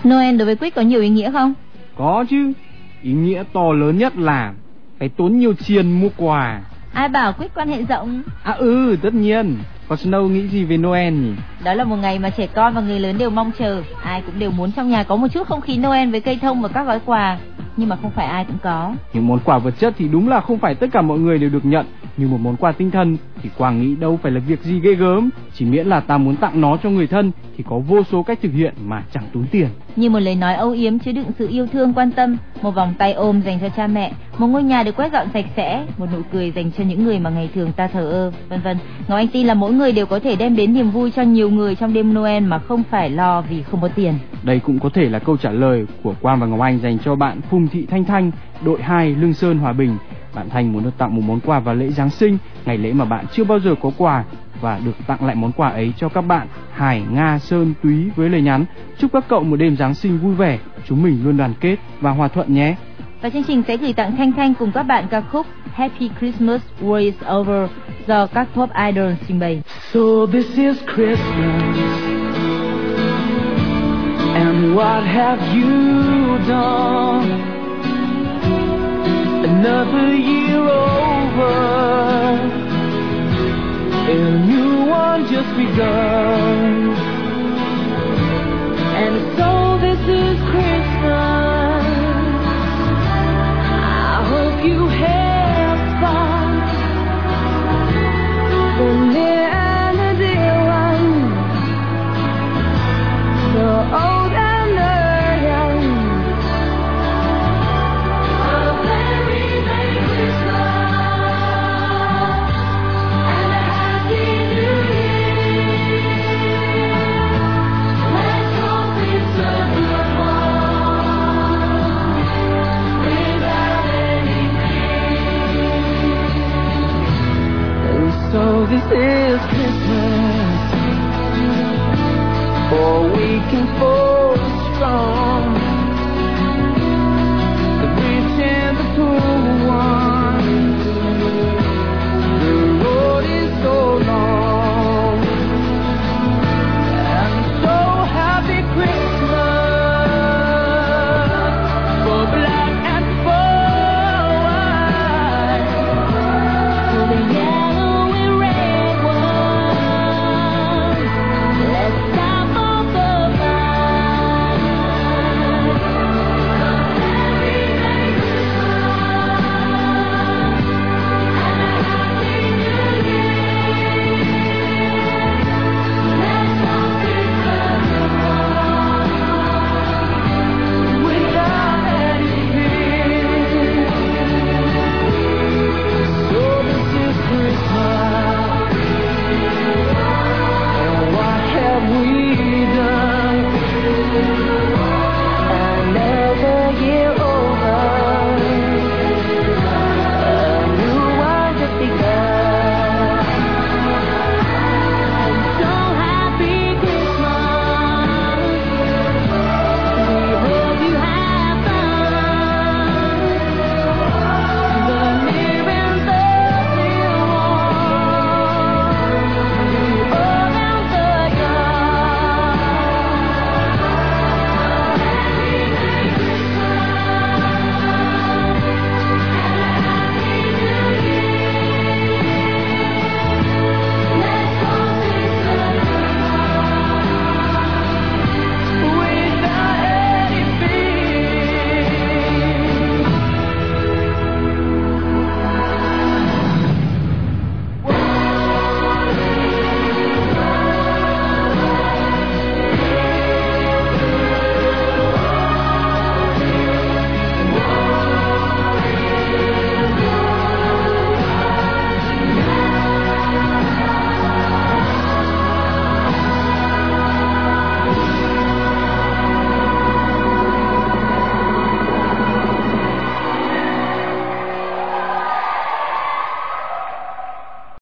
Noel đối với Quyết có nhiều ý nghĩa không? Có chứ. Ý nghĩa to lớn nhất là phải tốn nhiều tiền mua quà. Ai bảo Quyết quan hệ rộng? Tất nhiên. Còn Snow nghĩ gì về Noel nhỉ? Đó là một ngày mà trẻ con và người lớn đều mong chờ. Ai cũng đều muốn trong nhà có một chút không khí Noel với cây thông và các gói quà. Nhưng mà không phải ai cũng có. Những món quà vật chất thì đúng là không phải tất cả mọi người đều được nhận. Nhưng một món quà tinh thần thì Quang nghĩ đâu phải là việc gì ghê gớm. Chỉ miễn là ta muốn tặng nó cho người thân thì có vô số cách thực hiện mà chẳng tốn tiền. Như một lời nói âu yếm chứa đựng sự yêu thương quan tâm, một vòng tay ôm dành cho cha mẹ, một ngôi nhà được quét dọn sạch sẽ, một nụ cười dành cho những người mà ngày thường ta thờ ơ, vân vân. Ngọc Anh tin là mỗi người đều có thể đem đến niềm vui cho nhiều người trong đêm Noel mà không phải lo vì không có tiền. Đây cũng có thể là câu trả lời của Quang và Ngọc Anh dành cho bạn Phùng Thị Thanh Thanh, đội 2 Lương Sơn Hòa Bình. Bạn Thanh muốn được tặng một món quà vào lễ Giáng sinh, ngày lễ mà bạn chưa bao giờ có quà, và được tặng lại món quà ấy cho các bạn Hải, Nga, Sơn, Túy với lời nhắn: chúc các cậu một đêm Giáng sinh vui vẻ, chúng mình luôn đoàn kết và hòa thuận nhé. Và chương trình sẽ gửi tặng Thanh Thanh cùng các bạn ca khúc Happy Christmas War is Over do các top idol trình bày. So this is Christmas, and what have you done? Another year over, a new one just begun. And so this is Christmas. I hope you have fun, the near and the dear one, the old and the young. A very Merry Christmas and a Happy New Year. Let's hope it's a good one without any fear. And so this is Christmas, for we can fall strong.